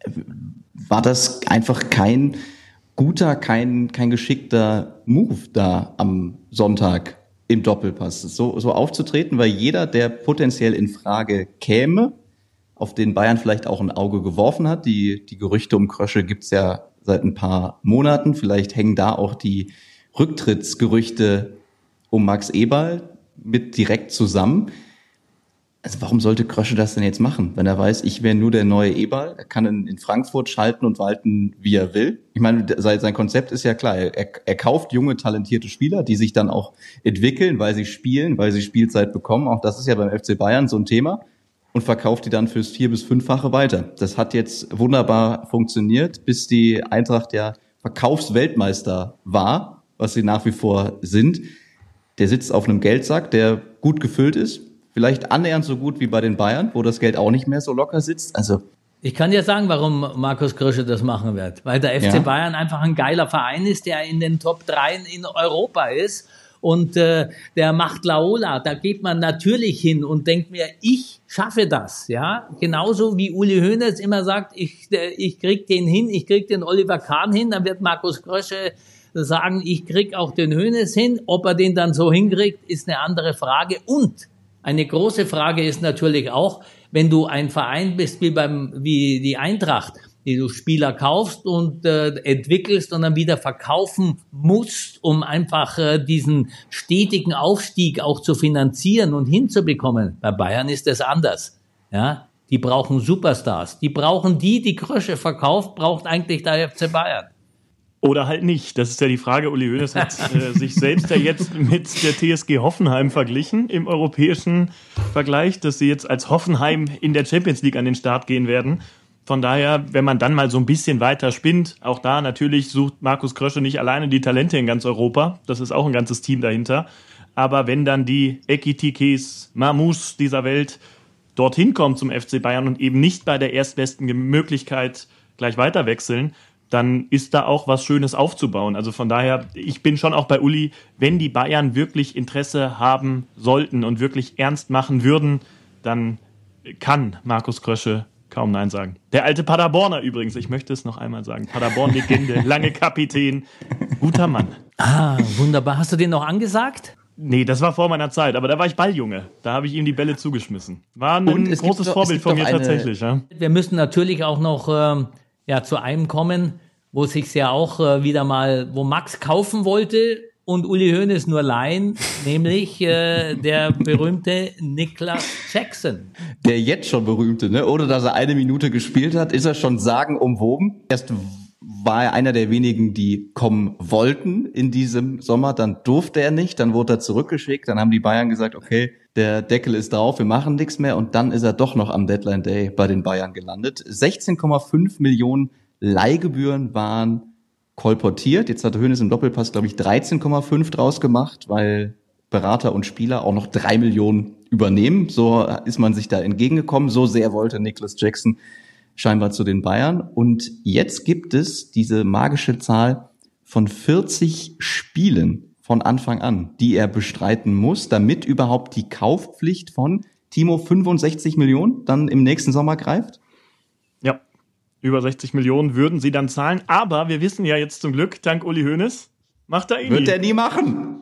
war das einfach kein guter, kein, kein geschickter Move da am Sonntag im Doppelpass, so, so aufzutreten, weil jeder, der potenziell in Frage käme, auf den Bayern vielleicht auch ein Auge geworfen hat. Die, die Gerüchte um Krösche gibt's ja seit ein paar Monaten. Vielleicht hängen da auch die Rücktrittsgerüchte um Max Eberl mit direkt zusammen. Also warum sollte Krösche das denn jetzt machen, wenn er weiß, ich wäre nur der neue Eberl, er kann in, in Frankfurt schalten und walten, wie er will. Ich meine, sein, sein Konzept ist ja klar, er, er kauft junge, talentierte Spieler, die sich dann auch entwickeln, weil sie spielen, weil sie Spielzeit bekommen. Auch das ist ja beim F C Bayern so ein Thema. Und verkauft die dann fürs vier- bis fünffache weiter. Das hat jetzt wunderbar funktioniert, bis die Eintracht ja Verkaufsweltmeister war, was sie nach wie vor sind. Der sitzt auf einem Geldsack, der gut gefüllt ist. Vielleicht annähernd so gut wie bei den Bayern, wo das Geld auch nicht mehr so locker sitzt. Also ich kann dir sagen, warum Markus Krösche das machen wird. Weil der F C ja. Bayern einfach ein geiler Verein ist, der in den Top drei in Europa ist. Und äh, der macht Laola. Da geht man natürlich hin und denkt mir, ich schaffe das. Ja, genauso wie Uli Hoeneß immer sagt, ich, äh, ich krieg den hin, ich krieg den Oliver Kahn hin. Dann wird Markus Krösche sagen, ich krieg auch den Hoeneß hin. Ob er den dann so hinkriegt, ist eine andere Frage. Und eine große Frage ist natürlich auch, wenn du ein Verein bist wie beim wie die Eintracht, die du Spieler kaufst und äh, entwickelst und dann wieder verkaufen musst, um einfach äh, diesen stetigen Aufstieg auch zu finanzieren und hinzubekommen. Bei Bayern ist das anders. Ja, die brauchen Superstars. Die brauchen die, die Krösche verkauft, braucht eigentlich der F C Bayern. Oder halt nicht. Das ist ja die Frage. Uli Hoeneß hat äh, sich selbst ja jetzt mit der T S G Hoffenheim verglichen im europäischen Vergleich, dass sie jetzt als Hoffenheim in der Champions League an den Start gehen werden. Von daher, wenn man dann mal so ein bisschen weiter spinnt, auch da natürlich sucht Markus Krösche nicht alleine die Talente in ganz Europa. Das ist auch ein ganzes Team dahinter. Aber wenn dann die Ekitikes, Mamous dieser Welt dorthin kommen zum F C Bayern und eben nicht bei der erstbesten Möglichkeit gleich weiter wechseln, dann ist da auch was Schönes aufzubauen. Also von daher, ich bin schon auch bei Uli, wenn die Bayern wirklich Interesse haben sollten und wirklich ernst machen würden, dann kann Markus Krösche kaum Nein sagen. Der alte Paderborner übrigens, ich möchte es noch einmal sagen, Paderborn-Legende, lange Kapitän, guter Mann. Ah, wunderbar. Hast du den noch angesagt? Nee, das war vor meiner Zeit, aber da war ich Balljunge. Da habe ich ihm die Bälle zugeschmissen. War ein großes doch, Vorbild von mir tatsächlich. Ja. Wir müssen natürlich auch noch ähm, ja, zu einem kommen, wo sich's ja auch äh, wieder mal, wo Max kaufen wollte und Uli Hoeneß nur leihen, nämlich äh, der berühmte Nicolas Jackson. Der jetzt schon berühmte, ne? Ohne dass er eine Minute gespielt hat, ist er schon sagenumwoben. Erst war er einer der wenigen, die kommen wollten in diesem Sommer, dann durfte er nicht, dann wurde er zurückgeschickt, dann haben die Bayern gesagt, okay, der Deckel ist drauf, wir machen nichts mehr und dann ist er doch noch am Deadline Day bei den Bayern gelandet. sechzehn Komma fünf Millionen Leihgebühren waren kolportiert. Jetzt hat Hoeneß im Doppelpass, glaube ich, dreizehn Komma fünf draus gemacht, weil Berater und Spieler auch noch drei Millionen übernehmen. So ist man sich da entgegengekommen. So sehr wollte Nicolas Jackson scheinbar zu den Bayern. Und jetzt gibt es diese magische Zahl von vierzig Spielen von Anfang an, die er bestreiten muss, damit überhaupt die Kaufpflicht von Timo fünfundsechzig Millionen dann im nächsten Sommer greift. Ja. Über sechzig Millionen würden sie dann zahlen. Aber wir wissen ja jetzt zum Glück, dank Uli Hoeneß, macht er eh nie. Wird er nie machen.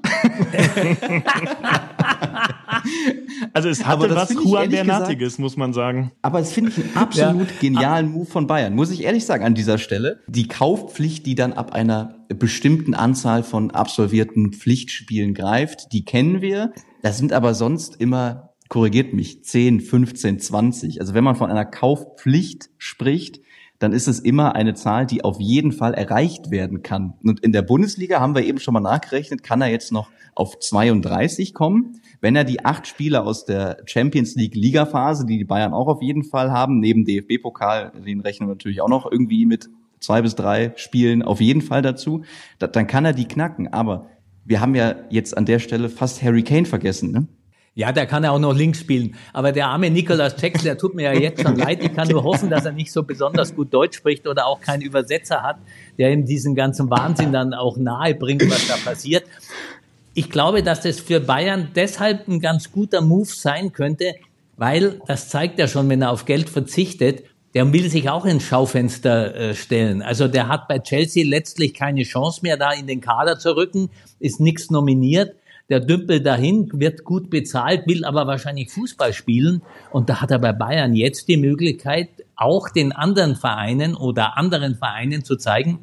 Also es hatte was Juan Bernatiges, muss man sagen. Aber das finde ich einen absolut ja. genialen Move von Bayern, muss ich ehrlich sagen an dieser Stelle. Die Kaufpflicht, die dann ab einer bestimmten Anzahl von absolvierten Pflichtspielen greift, die kennen wir. Das sind aber sonst immer, korrigiert mich, zehn, fünfzehn, zwanzig. Also wenn man von einer Kaufpflicht spricht, dann ist es immer eine Zahl, die auf jeden Fall erreicht werden kann. Und in der Bundesliga haben wir eben schon mal nachgerechnet, kann er jetzt noch auf zweiunddreißig kommen. Wenn er die acht Spieler aus der Champions League Ligaphase, die die Bayern auch auf jeden Fall haben, neben D F B-Pokal, den rechnen wir natürlich auch noch irgendwie mit zwei bis drei Spielen auf jeden Fall dazu, dann kann er die knacken. Aber wir haben ja jetzt an der Stelle fast Harry Kane vergessen, ne? Ja, der kann ja auch noch links spielen. Aber der arme Nicolas Jackson, der tut mir ja jetzt schon leid. Ich kann nur hoffen, dass er nicht so besonders gut Deutsch spricht oder auch keinen Übersetzer hat, der ihm diesen ganzen Wahnsinn dann auch nahe bringt, was da passiert. Ich glaube, dass das für Bayern deshalb ein ganz guter Move sein könnte, weil das zeigt ja schon, wenn er auf Geld verzichtet, der will sich auch ins Schaufenster äh, stellen. Also der hat bei Chelsea letztlich keine Chance mehr, da in den Kader zu rücken, ist nichts nominiert. Der dümpelt dahin, wird gut bezahlt, will aber wahrscheinlich Fußball spielen. Und da hat er bei Bayern jetzt die Möglichkeit, auch den anderen Vereinen oder anderen Vereinen zu zeigen,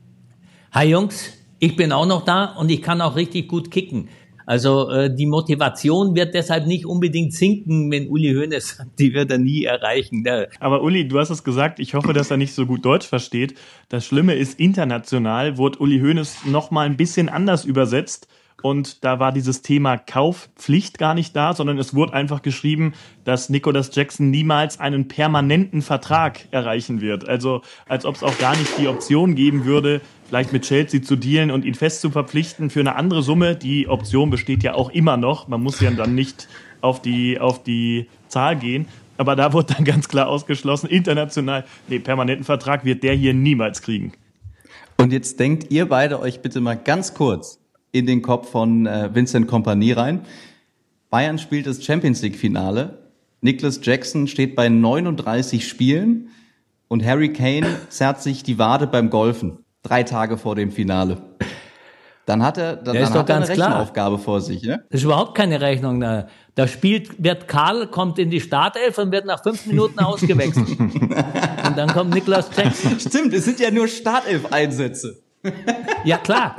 hi Jungs, ich bin auch noch da und ich kann auch richtig gut kicken. Also äh, die Motivation wird deshalb nicht unbedingt sinken, wenn Uli Hoeneß sagt, die wird er nie erreichen. Ne? Aber Uli, du hast es gesagt, ich hoffe, dass er nicht so gut Deutsch versteht. Das Schlimme ist, international wurde Uli Hoeneß noch mal ein bisschen anders übersetzt. Und da war dieses Thema Kaufpflicht gar nicht da, sondern es wurde einfach geschrieben, dass Nicolas Jackson niemals einen permanenten Vertrag erreichen wird. Also als ob es auch gar nicht die Option geben würde, vielleicht mit Chelsea zu dealen und ihn fest zu verpflichten für eine andere Summe. Die Option besteht ja auch immer noch. Man muss ja dann nicht auf die, auf die Zahl gehen. Aber da wurde dann ganz klar ausgeschlossen, international, nee, permanenten Vertrag wird der hier niemals kriegen. Und jetzt denkt ihr beide euch bitte mal ganz kurz in den Kopf von äh, Vincent Kompany rein. Bayern spielt das Champions-League-Finale. Nicolas Jackson steht bei neununddreißig Spielen und Harry Kane zerrt sich die Wade beim Golfen. Drei Tage vor dem Finale. Dann hat er, dann, Der ist dann doch hat er eine ganz klar. Rechenaufgabe vor sich, ne? Das ist überhaupt keine Rechnung. Da, da spielt, wird Karl, kommt in die Startelf und wird nach fünf Minuten ausgewechselt. Und dann kommt Nicolas Jackson. Stimmt, es sind ja nur Startelf-Einsätze. Ja, klar.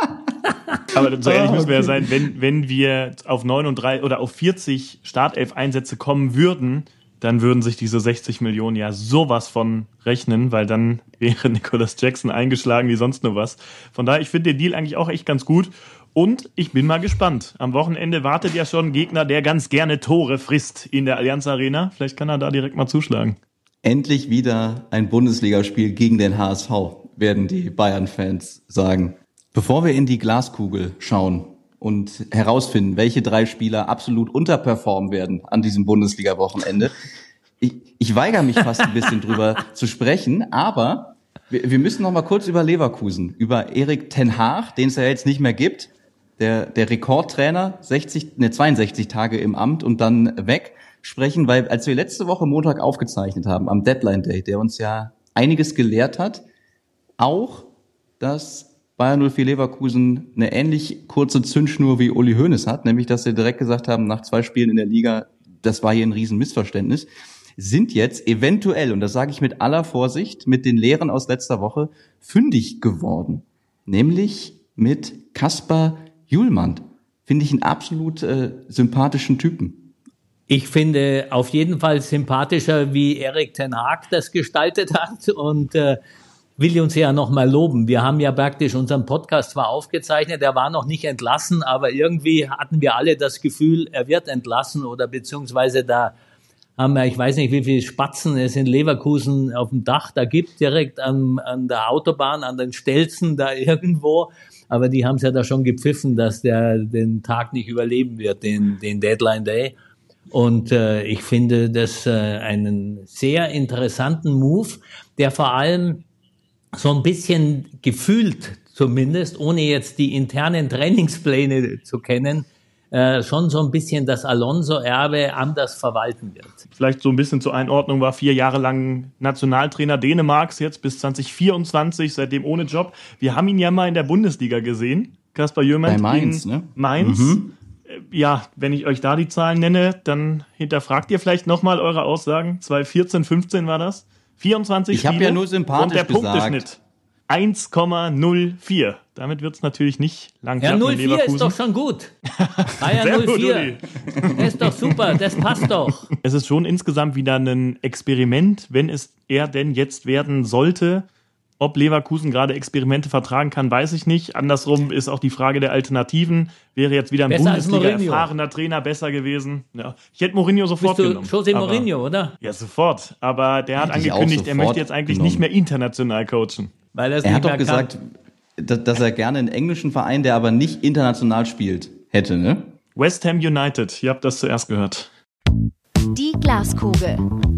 Aber so ehrlich Oh, müssen wir ja okay. sein, wenn, wenn wir auf neununddreißig oder auf vierzig Startelf-Einsätze kommen würden, dann würden sich diese sechzig Millionen ja sowas von rechnen, weil dann wäre Nicolas Jackson eingeschlagen wie sonst nur was. Von daher, ich finde den Deal eigentlich auch echt ganz gut. Und ich bin mal gespannt. Am Wochenende wartet ja schon ein Gegner, der ganz gerne Tore frisst in der Allianz Arena. Vielleicht kann er da direkt mal zuschlagen. Endlich wieder ein Bundesligaspiel gegen den H S V, werden die Bayern-Fans sagen. Bevor wir in die Glaskugel schauen und herausfinden, welche drei Spieler absolut unterperformen werden an diesem Bundesliga-Wochenende, ich, ich weigere mich fast ein bisschen drüber zu sprechen, aber wir, wir müssen noch mal kurz über Leverkusen, über Erik ten Hag, den es ja jetzt nicht mehr gibt, der, der Rekordtrainer, sechzig, ne, zweiundsechzig Tage im Amt und dann weg, sprechen, weil als wir letzte Woche Montag aufgezeichnet haben, am Deadline Day, der uns ja einiges gelehrt hat, auch, dass Bayern null vier Leverkusen eine ähnlich kurze Zündschnur wie Uli Hoeneß hat, nämlich dass sie direkt gesagt haben, nach zwei Spielen in der Liga, das war hier ein Riesenmissverständnis, sind jetzt eventuell, und das sage ich mit aller Vorsicht, mit den Lehren aus letzter Woche fündig geworden. Nämlich mit Kaspar Hjulmand. Finde ich einen absolut äh, sympathischen Typen. Ich finde auf jeden Fall sympathischer, wie Erik ten Hag das gestaltet hat und äh, will uns ja noch mal loben. Wir haben ja praktisch unseren Podcast zwar aufgezeichnet, er war noch nicht entlassen, aber irgendwie hatten wir alle das Gefühl, er wird entlassen oder beziehungsweise da haben wir, ich weiß nicht, wie viele Spatzen es in Leverkusen auf dem Dach da gibt, direkt an, an der Autobahn, an den Stelzen da irgendwo. Aber die haben es ja da schon gepfiffen, dass der den Tag nicht überleben wird, den, den Deadline Day. Und äh, ich finde das äh, einen sehr interessanten Move, der vor allem so ein bisschen gefühlt zumindest, ohne jetzt die internen Trainingspläne zu kennen, äh, schon so ein bisschen das Alonso-Erbe anders verwalten wird. Vielleicht so ein bisschen zur Einordnung, war vier Jahre lang Nationaltrainer Dänemarks, jetzt bis zwanzig vierundzwanzig, seitdem ohne Job. Wir haben ihn ja mal in der Bundesliga gesehen, Kaspar Hjulmand. Bei Mainz, in ne? Mainz. Mhm. Ja, wenn ich euch da die Zahlen nenne, dann hinterfragt ihr vielleicht nochmal eure Aussagen. zwanzig vierzehn, fünfzehn war das. vierundzwanzig Ich habe Spiele ja nur sympathisch und der gesagt. Punkteschnitt eins Komma null vier. Damit wird's natürlich nicht lang Ja, klappen in null vier Leverkusen. ist doch schon gut. Bayern Sehr null gut, vier. Uli. Das ist doch super, das passt doch. Es ist schon insgesamt wieder ein Experiment, wenn es er denn jetzt werden sollte. Ob Leverkusen gerade Experimente vertragen kann, weiß ich nicht. Andersrum ist auch die Frage der Alternativen. Wäre jetzt wieder ein Besser als Mourinho. Bundesliga-erfahrener Trainer besser gewesen. Ja. Ich hätte Mourinho sofort Bist du genommen. José Aber- Mourinho, oder? Ja, sofort. Aber der hat Hätte ich auch angekündigt, er sofort möchte jetzt eigentlich genommen. nicht mehr international coachen. Weil das Er nicht hat doch mehr gesagt, da- dass er gerne einen englischen Verein, der aber nicht international spielt, hätte, ne? West Ham United, ihr habt das zuerst gehört. Die Glaskugel.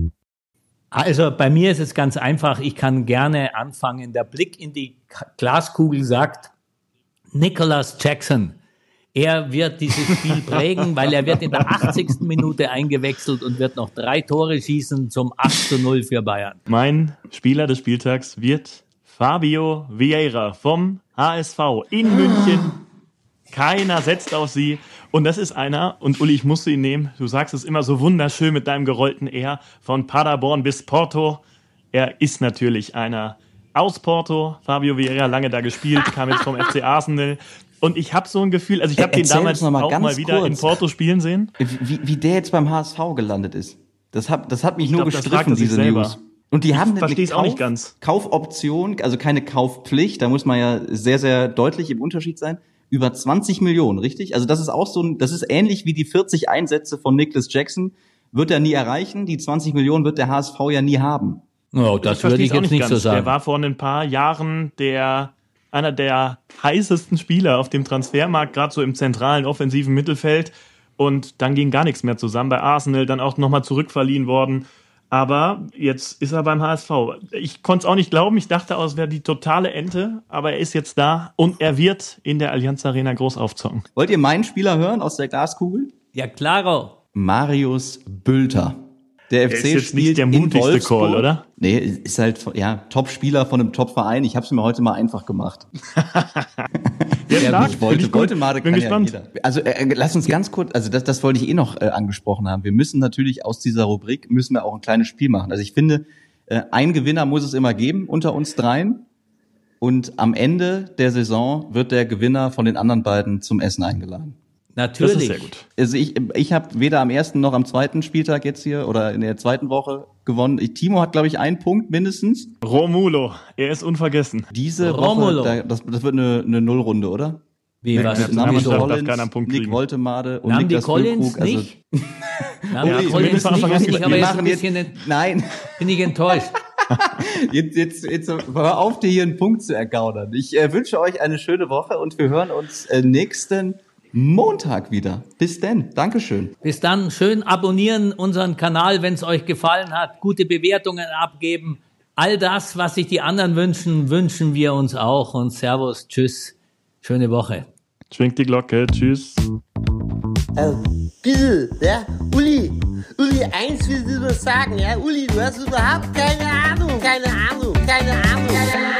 Also bei mir ist es ganz einfach, ich kann gerne anfangen. Der Blick in die K- Glaskugel sagt, Nicolas Jackson, er wird dieses Spiel prägen, weil er wird in der achtzigsten Minute eingewechselt und wird noch drei Tore schießen zum acht zu null für Bayern. Mein Spieler des Spieltags wird Fabio Vieira vom H S V in München. Keiner setzt auf sie. Und das ist einer, und Uli, ich musste ihn nehmen, du sagst es immer so wunderschön mit deinem gerollten R, von Paderborn bis Porto. Er ist natürlich einer aus Porto. Fabio Vieira, lange da gespielt, kam jetzt vom F C Arsenal. Und ich habe so ein Gefühl, also ich habe den Erzähl damals uns noch mal auch ganz mal wieder kurz. in Porto spielen sehen. Wie, wie der jetzt beim H S V gelandet ist. Das hat, das hat mich nur glaub, das fragt gestriffen, er sich diese selber. News. Und die haben eine versteh's auch nicht Kauf- ganz. Kaufoption, also keine Kaufpflicht, da muss man ja sehr, sehr deutlich im Unterschied sein, über zwanzig Millionen, richtig? Also das ist auch so ein, das ist ähnlich wie die vierzig Einsätze von Nicolas Jackson, wird er nie erreichen, die zwanzig Millionen wird der H S V ja nie haben. Oh, das Ich würde versteh's ich auch jetzt nicht so ganz. Der sagen. war vor ein paar Jahren der einer der heißesten Spieler auf dem Transfermarkt, gerade so im zentralen offensiven Mittelfeld. Und dann ging gar nichts mehr zusammen. Bei Arsenal dann auch nochmal zurückverliehen worden. Aber jetzt ist er beim H S V. Ich konnte es auch nicht glauben. Ich dachte auch, es wäre die totale Ente. Aber er ist jetzt da und er wird in der Allianz Arena groß aufzocken. Wollt ihr meinen Spieler hören aus der Glaskugel? Ja, klaro. Marius Bülter. Der F C ist jetzt spielt nicht der in mutigste Wolfsburg. Call, oder? Nee, ist halt, ja, Top-Spieler von einem Top-Verein. Ich habe es mir heute mal einfach gemacht. Ja, stark. Ich wollte, Finde ich wollte Made Bin kann gespannt. ja jeder. Also äh, lass uns ganz kurz, also das, das wollte ich eh noch äh, angesprochen haben. Wir müssen natürlich aus dieser Rubrik, müssen wir auch ein kleines Spiel machen. Also ich finde, äh, ein Gewinner muss es immer geben unter uns dreien. Und am Ende der Saison wird der Gewinner von den anderen beiden zum Essen eingeladen. Natürlich. Das ist sehr gut. Also ich, ich habe weder am ersten noch am zweiten Spieltag jetzt hier oder in der zweiten Woche gewonnen. Ich, Timo hat, glaube ich, einen Punkt mindestens. Romulo, er ist unvergessen. Diese Romulo. Woche, da, das, das wird eine, eine Nullrunde, oder? Wie, Nee, was? ja, Wieso? Nationalmannschaft darf keiner einen Punkt Nick kriegen. Woltemade und Namen die Niklas Collins Füllkrug. Also, nicht? Namen Ja, die zumindest Collins von Anfang nicht? an Bin ich nicht. aber wir jetzt ein machen jetzt, bisschen, ent- nein, bin ich enttäuscht. jetzt, jetzt, jetzt hör auf, dir hier einen Punkt zu ergaunern. Ich äh, wünsche euch eine schöne Woche und wir hören uns äh, nächsten Montag wieder. Bis denn. Dankeschön. Bis dann, schön abonnieren unseren Kanal, wenn es euch gefallen hat, gute Bewertungen abgeben. All das, was sich die anderen wünschen, wünschen wir uns auch. Und Servus, tschüss, schöne Woche. Schwingt die Glocke, tschüss. Äh, bitte, ja, Uli, Uli, eins will ich dir sagen, ja, Uli, du hast überhaupt keine Ahnung, keine Ahnung, keine Ahnung, keine Ahnung.